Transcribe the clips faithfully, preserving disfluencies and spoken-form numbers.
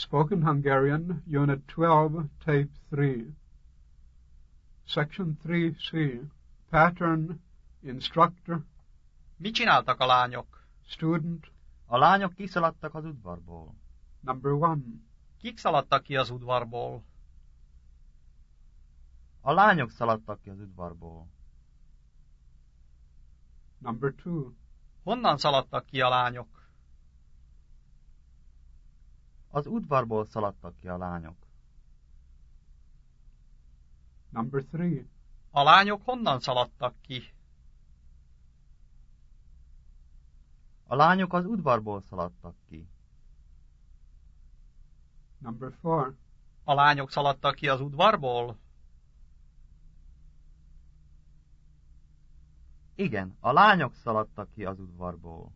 Spoken Hungarian, Unit twelve, Tape three. Section three C. Pattern, Instructor. Mit csináltak a lányok? Student. A lányok kiszaladtak az udvarból. Number one. Kik szaladtak ki az udvarból? A lányok szaladtak ki az udvarból. Number two. Honnan szaladtak ki a lányok? Az udvarból szaladtak ki a lányok. Number three. A lányok honnan szaladtak ki? A lányok az udvarból szaladtak ki. Number four. A lányok szaladtak ki az udvarból? Igen, a lányok szaladtak ki az udvarból.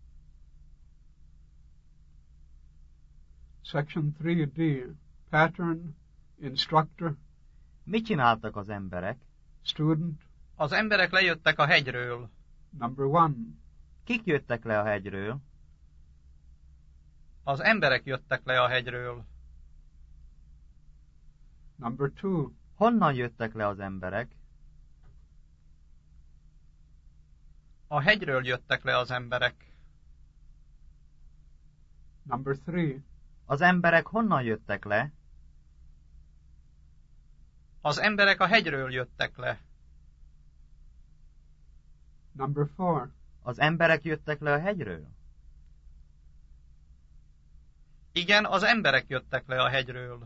Section three D. Pattern, Instructor. Mit csináltak az emberek? Student. Az emberek lejöttek a hegyről. Number one. Kik jöttek le a hegyről? Az emberek jöttek le a hegyről. Number two. Honnan jöttek le az emberek? A hegyről jöttek le az emberek. Number three. Az emberek honnan jöttek le? Az emberek a hegyről jöttek le. Number four. Az emberek jöttek le a hegyről? Igen, az emberek jöttek le a hegyről.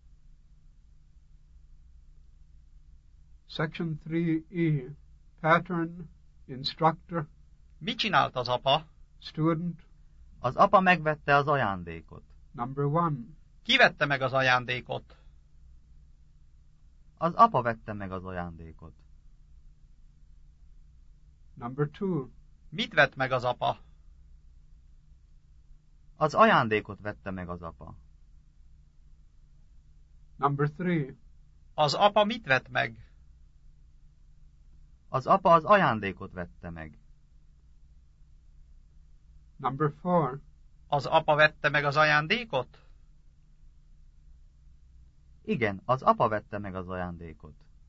Section three E. Pattern, Instructor. Mit csinált az apa? Student. Az apa megvette az ajándékot. Number one. Ki vette meg az ajándékot? Az apa vette meg az ajándékot. Number two. Mit vett meg az apa? Az ajándékot vette meg az apa. Number three. Az apa mit vett meg? Az apa az ajándékot vette meg. Number four. Az apa vette meg az ajándékot? Igen, az apa vette meg az ajándékot.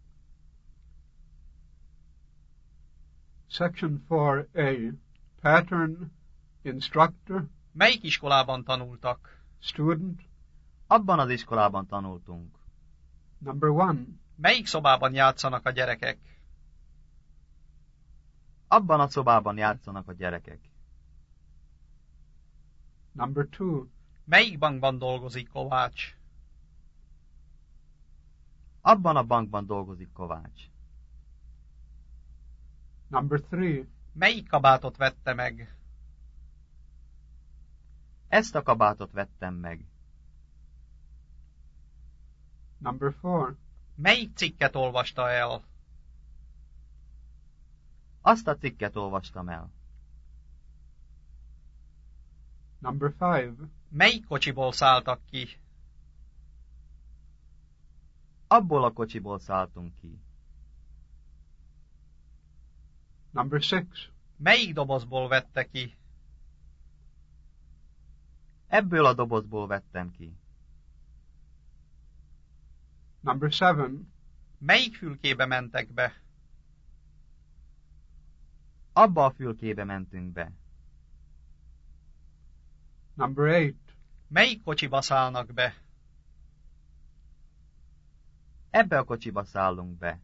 Section four A. Pattern, Instructor. Melyik iskolában tanultak? Student. Abban az iskolában tanultunk. Number one. Melyik szobában játszanak a gyerekek? Abban a szobában játszanak a gyerekek. Number two. Melyik bankban dolgozik Kovács? Abban a bankban dolgozik Kovács. Number three. Melyik kabátot vette meg? Ezt a kabátot vettem meg. Number four. Melyik cikket olvasta el? Azt a cikket olvastam el. Number five. Melyik kocsiból szálltak ki? Abból a kocsiból szálltunk ki. Number six. Melyik dobozból vette ki? Ebből a dobozból vettem ki. Number seven. Melyik fülkébe mentek be? Abba a fülkébe mentünk be. Number eight. Melyik kocsiba szállnak be? Ebbe a kocsiba szállunk be.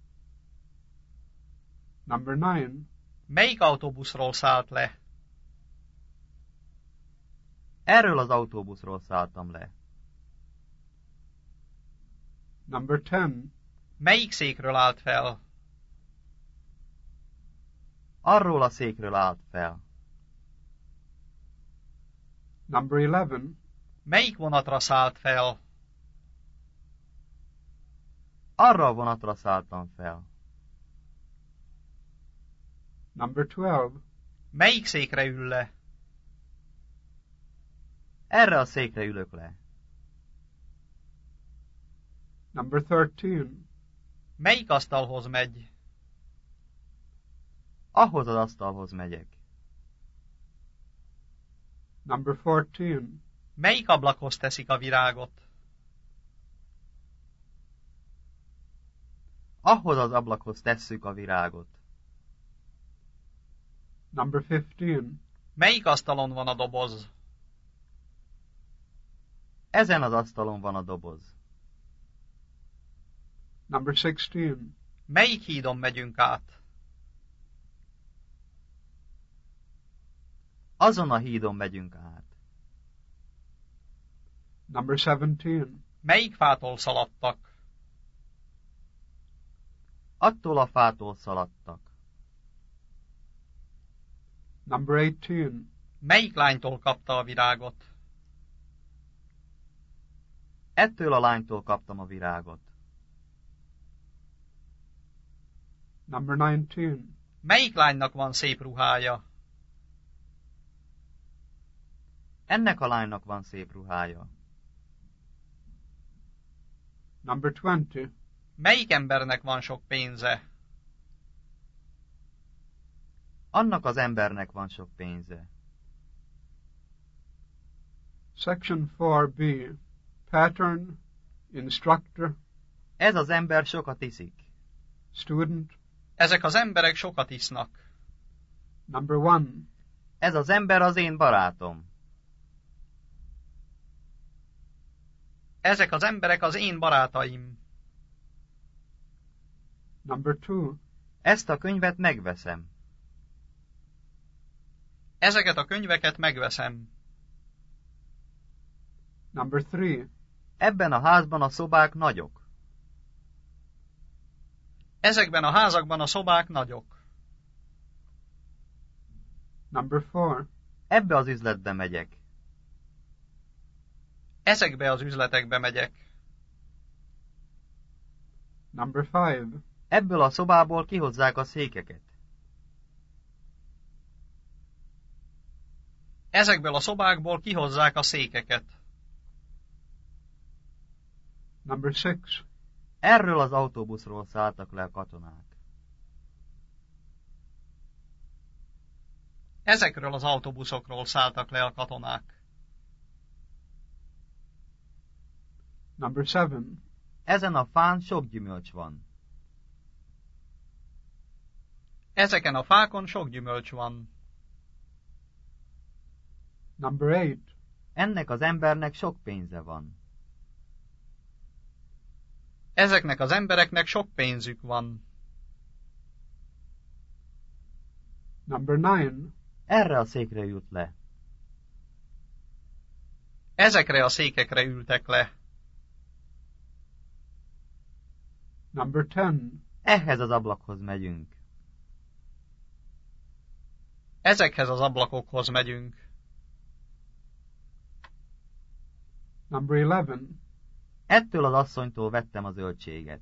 Number nine. Melyik autóbuszról szállt le? Erről az autóbuszról szálltam le. Number ten. Melyik székről állt fel? Arról a székről állt fel. Number eleven. Melyik vonatra szállt fel? Arra a vonatra szálltam fel. Number twelve. Melyik székre ül le? Erre a székre ülök le. Number thirteen. Melyik asztalhoz megy? Ahhoz az asztalhoz megyek. Number fourteen. Melyik ablakhoz teszik a virágot? Ahhoz az ablakhoz tesszük a virágot. Number fifteen. Melyik asztalon van a doboz? Ezen az asztalon van a doboz. Number sixteen. Melyik hídon megyünk át? Azon a hídon megyünk át. Number seventeen. Melyik fától szaladtak? Attól a fától szaladtak. Number eighteen. Melyik lánytól kapta a virágot? Ettől a lánytól kaptam a virágot. Number nineteen. Melyik lánynak van szép ruhája? Ennek a lánynak van szép ruhája. Number twenty. Melyik embernek van sok pénze? Annak az embernek van sok pénze. Section four B. Pattern, instructor, Ez az ember sokat iszik. student. Ezek az emberek sokat isznak. Number one. Ez az ember az én barátom. Ezek az emberek az én barátaim. Number two. Ezt a könyvet megveszem. Ezeket a könyveket megveszem. Number three. Ebben a házban a szobák nagyok. Ezekben a házakban a szobák nagyok. Number four. Ebbe az üzletbe megyek. Ezekbe az üzletekbe megyek. Number five. Ebből a szobából kihozzák a székeket. Ezekből a szobákból kihozzák a székeket. Number six. Erről az autóbuszról szálltak le a katonák. Ezekről az autóbuszokról szálltak le a katonák. Number seven. Ezen a fán sok gyümölcs van. Ezeken a fákon sok gyümölcs van. Number eight. Ennek az embernek sok pénze van. Ezeknek az embereknek sok pénzük van. Number nine. Erre a székre ült le. Ezekre a székekre ültek le. Number ten. Ehhez az ablakhoz megyünk. Ezekhez az ablakokhoz megyünk. Number eleven. Ettől az asszonytól vettem a zöldséget.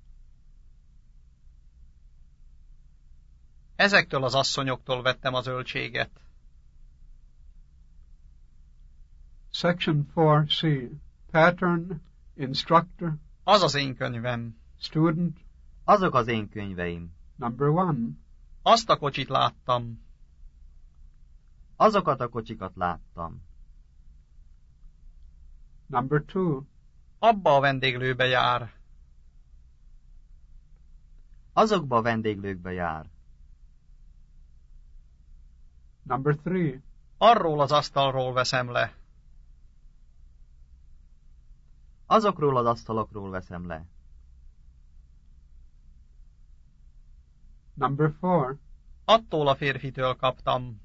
Ezektől az asszonyoktól vettem a zöldséget. Section four C. Pattern, instructor, Az az én könyvem. student. Azok az én könyveim. Number one. Azt a kocsit láttam. Azokat a kocsikat láttam. Number two. Abba a vendéglőbe jár. Azokba a vendéglőkbe jár. Number three. Arról az asztalról veszem le. Azokról az asztalokról veszem le. Number four. Attól a férfitől kaptam.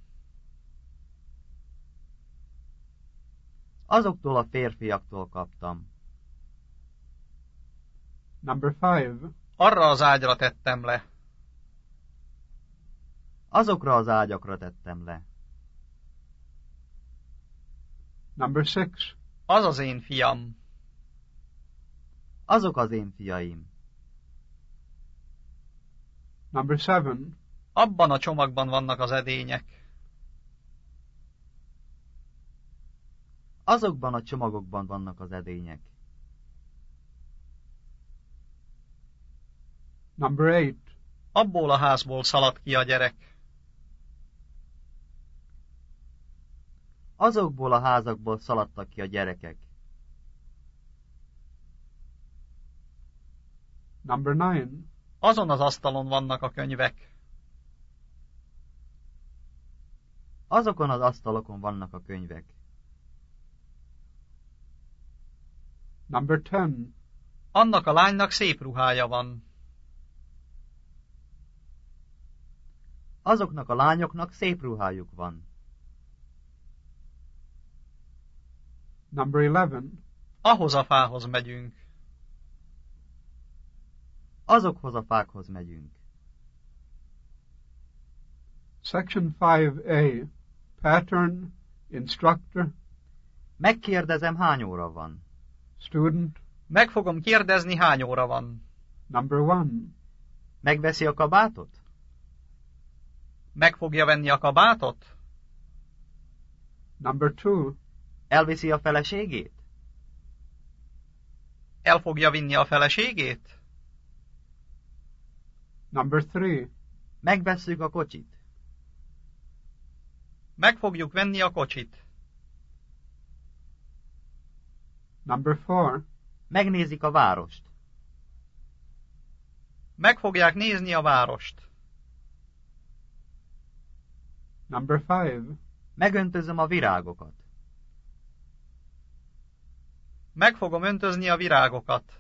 Azoktól a férfiaktól kaptam. Number five. Arra az ágyra tettem le. Azokra az ágyakra tettem le. Number six. Az az én fiam. Azok az én fiaim. Number seven. Abban a csomagban vannak az edények. Azokban a csomagokban vannak az edények. Number eight. Abból a házból szaladt ki a gyerek. Azokból a házakból szaladtak ki a gyerekek. Number nine. Azon az asztalon vannak a könyvek. Azokon az asztalokon vannak a könyvek. Number ten. Annak a lánynak szép ruhája van. Azoknak a lányoknak szép ruhájuk van. Number eleven. Ahhoz a fához megyünk. Azokhoz a fákhoz megyünk. Section five A. Pattern, instructor, Megkérdezem, hány óra van. student. Meg fogom kérdezni, hány óra van. Number one. Megveszi a kabátot? Meg fogja venni a kabátot? Number two. Elviszi a feleségét? El fogja vinni a feleségét? Number three. Megvesszük a kocsit? Meg fogjuk venni a kocsit. Number four. Megnézik a várost? Meg fogják nézni a várost. Number five. Megöntözöm a virágokat? Meg fogom öntözni a virágokat.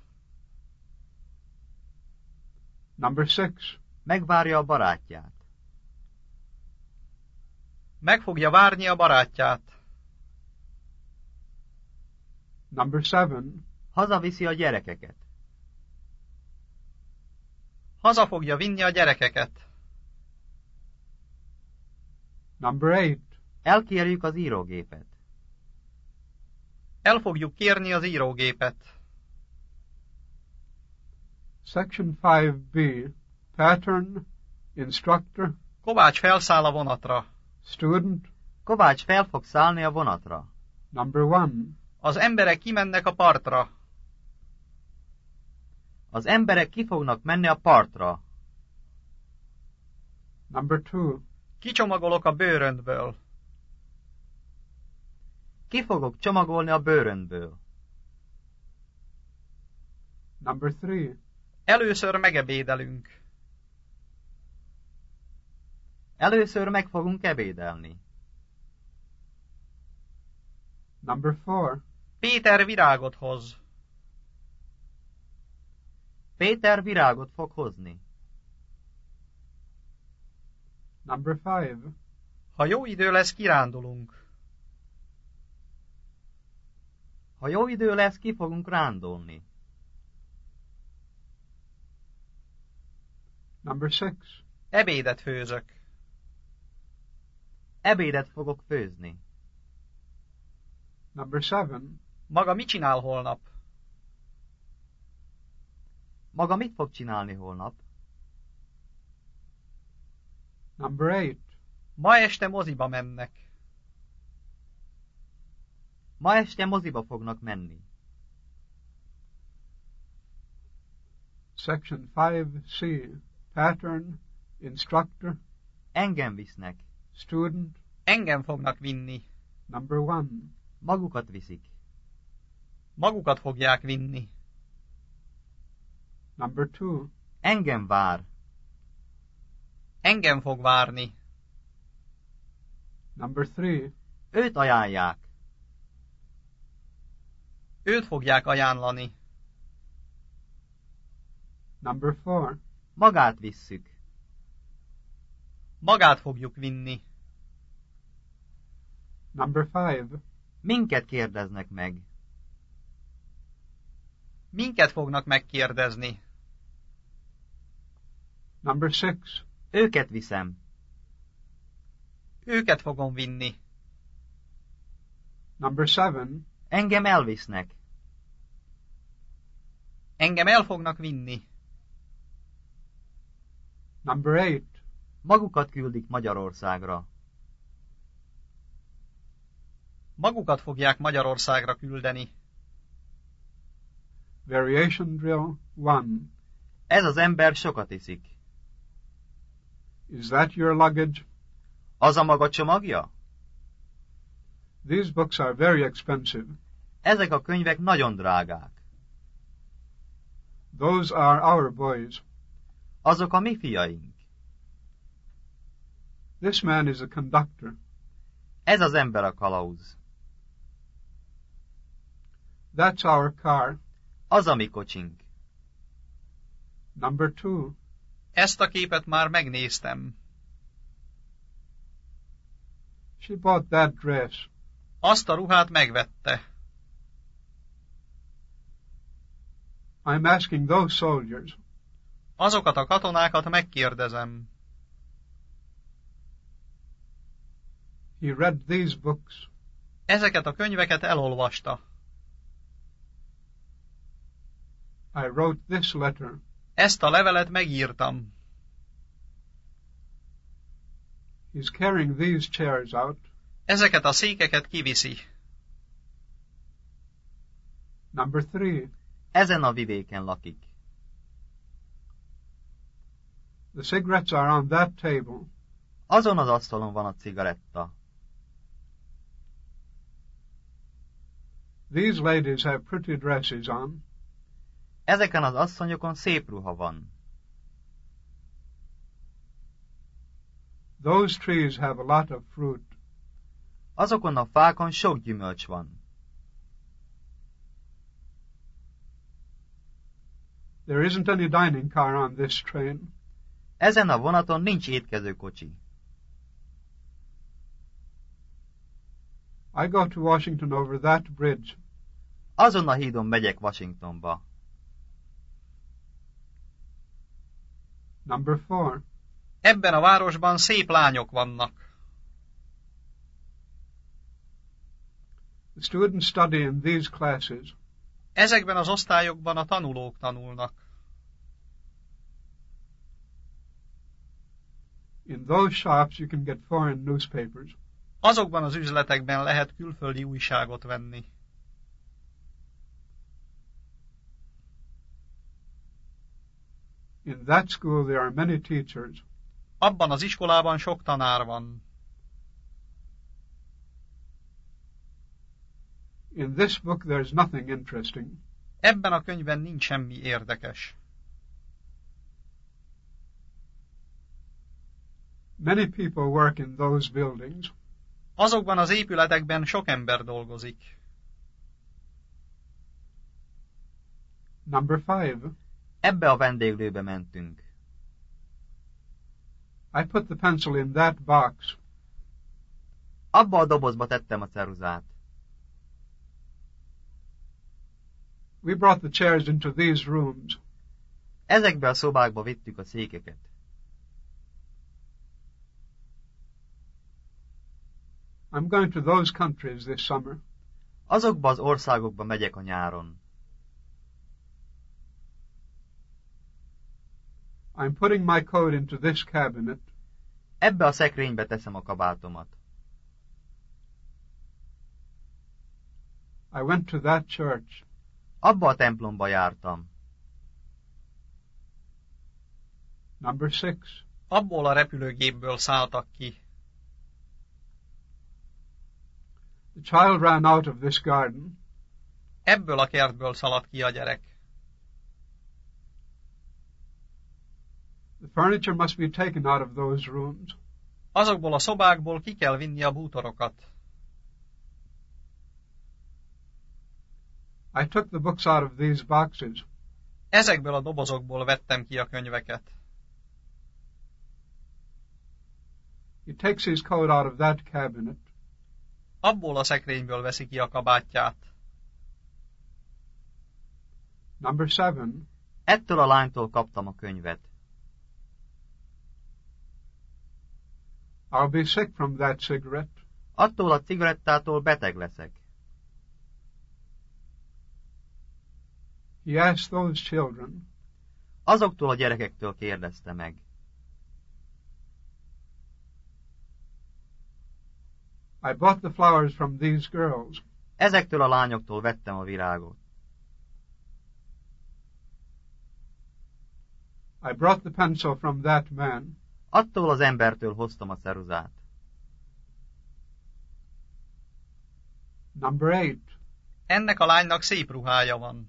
Number six. Megvárja a barátját? Meg fogja várni a barátját. Number seven. Hazaviszi a gyerekeket? Haza fogja vinni a gyerekeket. Number eight. Elkérjük az írógépet? El fogjuk kérni az írógépet. Section five B. Pattern, instructor, Kovács felszáll a vonatra. student. Kovács fel fog szállni a vonatra. Number one. Az emberek kimennek a partra. Az emberek ki fognak menni a partra. Number two. Kicsomagolok a bőröndből. Ki fogok csomagolni a bőröndből. Number three. Először megebédelünk. Először meg fogunk ebédelni. Number four. Péter virágot hoz. Péter virágot fog hozni. Number five. Ha jó idő lesz, kirándulunk. Ha jó idő lesz, ki fogunk rándulni. Number six. Ebédet főzök. Ebédet fogok főzni. Number seven. Maga mit csinál holnap? Maga mit fog csinálni holnap? Number eight. Ma este moziba mennek. Ma este moziba fognak menni. Section five C. Pattern, instructor, Engem visznek. student. Engem fognak vinni. Number one. Magukat viszik. Magukat fogják vinni. Number two. Engem vár. Engem fog várni. Number three. Őt ajánlják. Őt fogják ajánlani. Number four. Magát visszük. Magát fogjuk vinni. Number five. Minket kérdeznek meg. Minket fognak megkérdezni. Number six. Őket viszem. Őket fogom vinni. Number seven. Engem elvisznek. Engem el fognak vinni. Number eight. Magukat küldik Magyarországra. Magukat fogják Magyarországra küldeni. Variation drill one. Ez az ember sokat iszik. Is that your luggage? Az a maga csomagja? These books are very expensive. Ezek a könyvek nagyon drágák. Those are our boys. Azok a mi fiaink. This man is a conductor. Ez az ember a kalauz. That's our car. Az a mi kocsink. Number two. Ezt a képet már megnéztem. She bought that dress. Azt a ruhát megvette. I'm asking those soldiers. Azokat a katonákat megkérdezem. He read these books. Ezeket a könyveket elolvasta. I wrote this letter. Ezt a levelet megírtam. He's carrying these chairs out. Ezeket a székeket kiviszi. Number three. Ezen a vidéken lakik. The cigarettes are on that table. Azon az asztalon van a cigaretta. These ladies have pretty dresses on. Ezeken az asszonyokon szép ruha van. Those trees have a lot of fruit. Azokon a fákon sok gyümölcs van. There isn't any dining car on this train. Ezen a vonaton nincs étkezőkocsi. I go to Washington over that bridge. Azon a hídon megyek Washingtonba. Number four. Ebben a városban szép lányok vannak. The students study in these classes. Ezekben az osztályokban a tanulók tanulnak. In those shops you can get foreign newspapers. Azokban az üzletekben lehet külföldi újságot venni. In that school there are many teachers. Abban az iskolában sok tanár van. In this book there's nothing interesting. Ebben a könyvben nincs semmi érdekes. Many people work in those buildings. Azokban az épületekben sok ember dolgozik. Number five. Ebbe a vendéglőbe mentünk. I put the pencil in that box. Abba a dobozba tettem a ceruzát. We brought the chairs into these rooms. Ezekbe a szobákba vittük a székeket. I'm going to those countries this summer. Azokba az országokba megyek a nyáron. I'm putting my coat into this cabinet. Ebbe a szekrénybe teszem a kabátomat. I went to that church. Abba a templomba jártam. Number six. Abból a repülőgépből szálltak ki. The child ran out of this garden. Ebből a kertből szaladt ki a gyerek. The furniture must be taken out of those rooms. Azokból a szobákból ki kell vinni a bútorokat. I took the books out of these boxes. Ezekből a dobozokból vettem ki a könyveket. He takes his coat out of that cabinet. Abból a szekrényből veszi ki a kabátját. Number seven. Ettől a lánytól kaptam a könyvet. I'll be sick from that cigarette. Attól a cigarettától beteg leszek. He asked those children. Azoktól a gyerekektől kérdezte meg. I bought the flowers from these girls. Ezektől a lányoktól vettem a virágot. I brought the pencil from that man. Attól az embertől hoztam a ceruzát. Number eight. Ennek a lánynak szép ruhája van.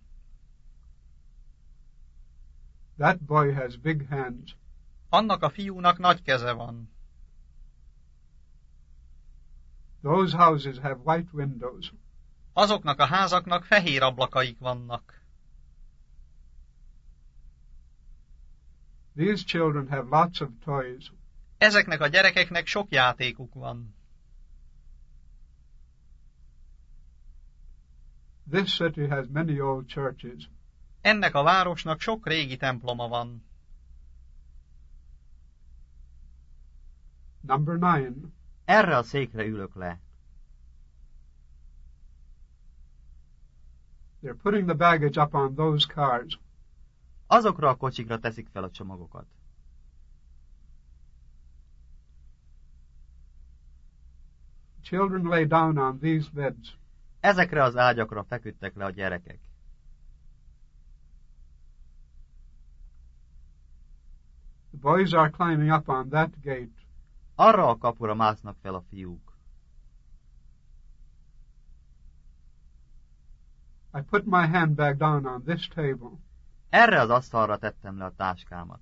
That boy has big hands. Annak a fiúnak nagy keze van. Those houses have white windows. Azoknak a házaknak fehér ablakaik vannak. These children have lots of toys. Ezeknek a gyerekeknek sok játékuk van. This city has many old churches. Ennek a városnak sok régi temploma van. Number nine. Erre a székre ülök le. They're putting the baggage up on those cars. Azokra a kocsikra teszik fel a csomagokat. Children lay down on these beds. Ezekre az ágyakra feküdtek le a gyerekek. The boys are climbing up on that gate. Arra a kapura másznak fel a fiúk. I put my handbag down on this table. Erre az asztalra tettem le a táskámat.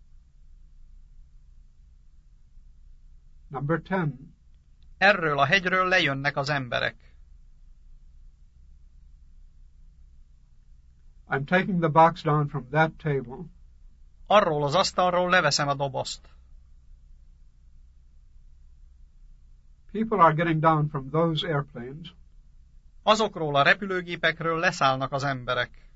Number ten. Erről a hegyről lejönnek az emberek. I'm taking the box down from that table. Arról az asztalról leveszem a dobozt. People are getting down from those airplanes. Azokról a repülőgépekről leszállnak az emberek.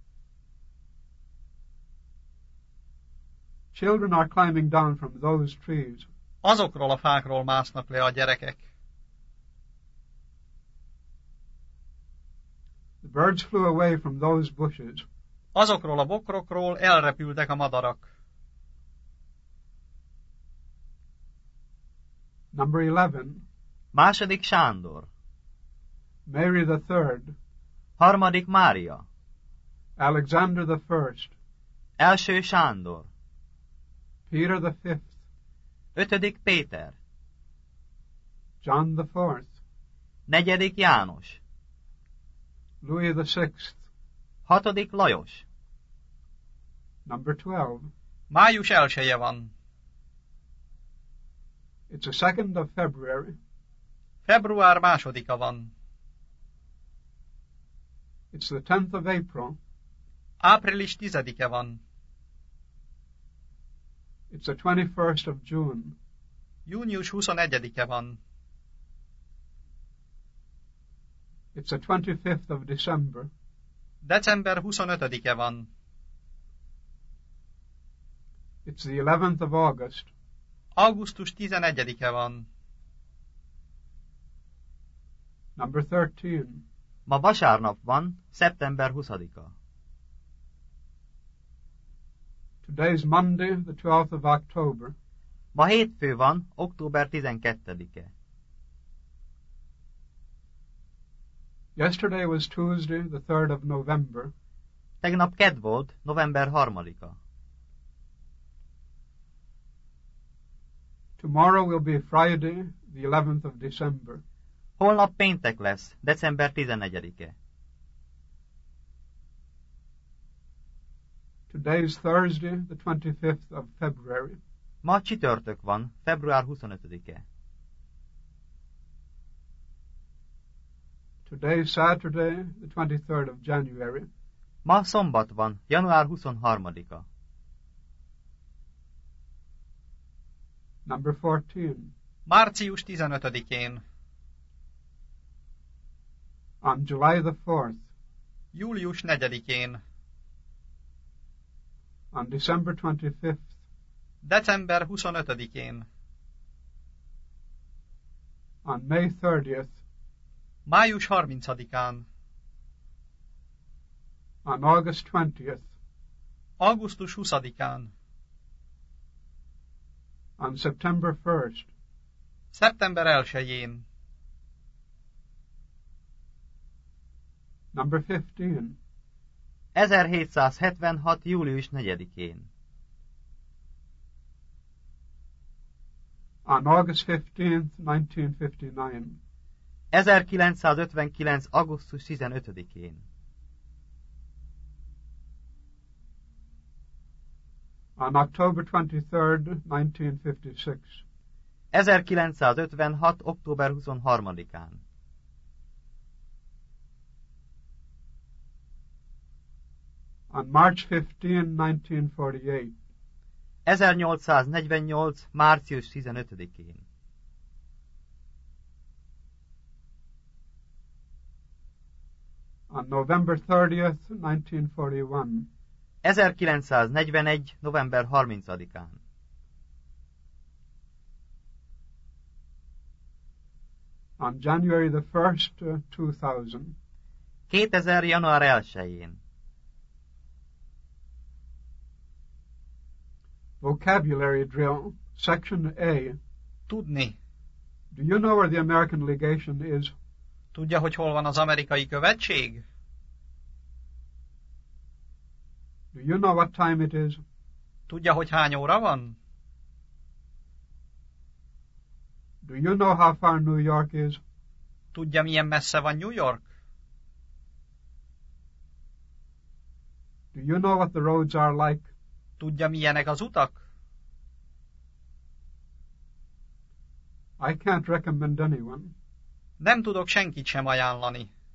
Children are climbing down from those trees. Azokról a fákról másznak le a gyerekek. The birds flew away from those bushes. Azokról a bokrokról elrepültek a madarak. Number eleven. Második Sándor. Mary the third. Harmadik Mária. Alexander the first. Első Sándor. Peter the fifth. Ötödik Péter. John the fourth. Negyedik János. Louis the sixth. Hatodik Lajos. Number twelve. Május elseje van. It's the second of February. Február másodika van. It's the tenth of April. Április tizedike van. It's the twenty-first of June. Június huszonegyedike van. It's the twenty-fifth of December. December huszonötödike van. It's the eleventh of August. Augusztus tizenegyedike van. Number thirteen. Ma vasárnap van, szeptember huszadika. Today's Monday, the twelfth of October. Ma hétfő van, október tizenkettedike. Yesterday was Tuesday, the third of November. Tegnap kedd volt, november harmadika. Tomorrow will be Friday, the eleventh of December. Holnap péntek lesz, december tizennegyedike. Today's Thursday, the twenty-fifth of February. Ma csütörtök van, február huszonötödike. Today's Saturday, the twenty-third of January. Ma szombat van, január huszonharmadika. Number fourteen. Március tizenötödikén. On July the fourth. Július negyedikén. On December twenty-fifth. December huszonötödikén. On May thirtieth. Május harmincadikán. On August twentieth. Augusztus huszadikán. On September first. Szeptember elsején. Number fifteen. ezerhétszázhetvenhat. július negyedikén. On August fifteenth, nineteen fifty-nine. ezerkilencszázötvenkilenc. augusztus tizenötödikén. On October twenty-third, nineteen fifty-six. ezerkilencszázötvenhat. október huszonharmadikán. On March fifteenth, nineteen forty-eight. ezernyolcszáznegyvennyolc. március tizenötödikén. On November thirtieth, nineteen forty-one. ezerkilencszáznegyvenegy. november harmincadikán. On January the first, uh, two thousand. kétezer. január elsején. Vocabulary drill, section A. Tudni. Do you know where the American legation is? Tudja, hogy hol van az amerikai követség? Do you know what time it is? Tudja, hogy hány óra van? Do you know how far New York is? Tudja, milyen messze van New York? Do you know what the roads are like? Tudja, milyenek az utak? I can't recommend anyone. Nem tudok senkit sem ajánlani.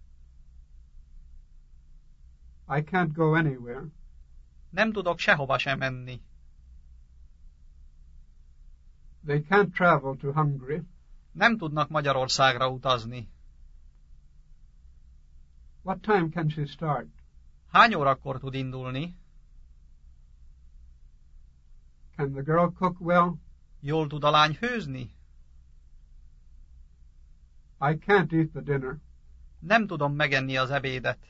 I can't go anywhere. Nem tudok sehova sem menni. They can't travel to Hungary. Nem tudnak Magyarországra utazni. What time can she start? Hány órakor tud indulni? Can the girl cook well? Jól tud a lány főzni? I can't eat the dinner. Nem tudom megenni az ebédet.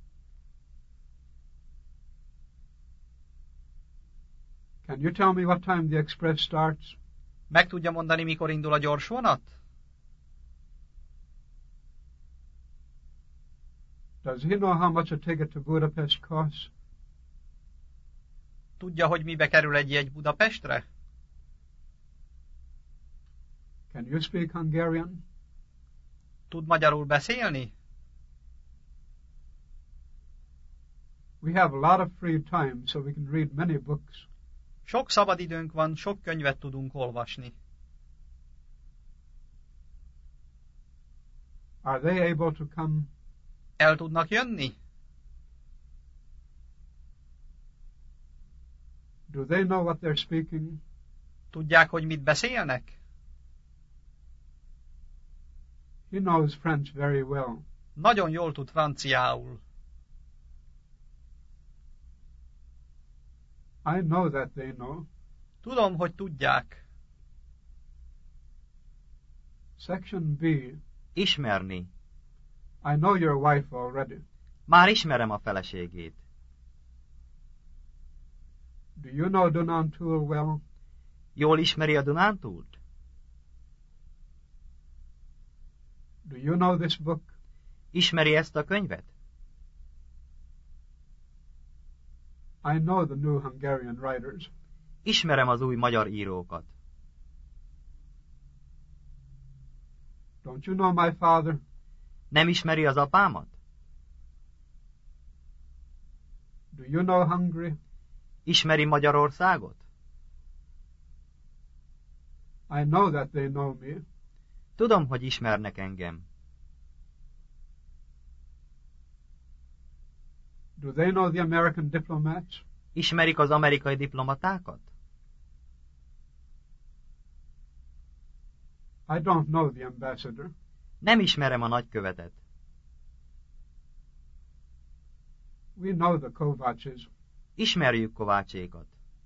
Can you tell me what time the express starts? Meg tudja mondani, mikor indul a gyors vonat? Does he know how much a ticket to Budapest costs? Tudja, hogy mibe kerül egy jegy Budapestre? Can you speak Hungarian? Tud magyarul beszélni? We have a lot of free time, so we can read many books. Sok szabadidőnk van, sok könyvet tudunk olvasni. Are they able to come? El tudnak jönni? Do they know what they're speaking? Tudják, hogy mit beszélnek? He knows French very well. Nagyon jól tud franciául. I know that they know. Tudom, hogy tudják. Section B. Ismerni. I know your wife already. Már ismerem a feleségét. Do you know Dunantul well? Jól ismeri a Dunántúlt? Do you know this book? Ismeri ezt a könyvet? I know the new Hungarian writers. Ismerem az új magyar írókat. Don't you know my father? Nem ismeri az apámat? Do you know Hungary? Ismeri Magyarországot? I know that they know me. Tudom, hogy ismernek engem. Do they know the American diplomats? Ismerik az amerikai diplomatákat? I don't know the ambassador. Nem ismerem a nagykövetet. We know the Kovacs. Ismerjük Kovácsékat.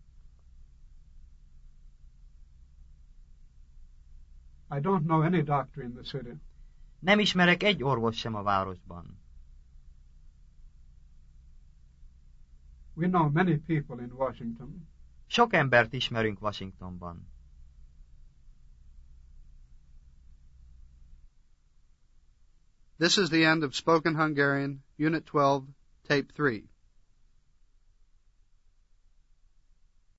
I don't know any doctor in the city. Nem ismerek egy orvos sem a városban. We know many people in Washington. Sok embert ismerünk Washingtonban. This is the end of Spoken Hungarian, Unit twelve, Tape three.